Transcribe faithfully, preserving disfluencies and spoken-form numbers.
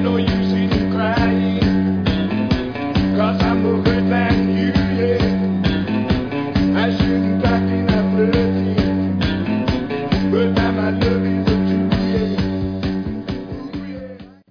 no use in crying, 'cause I'm a good man, you, yeah. I shouldn't cry.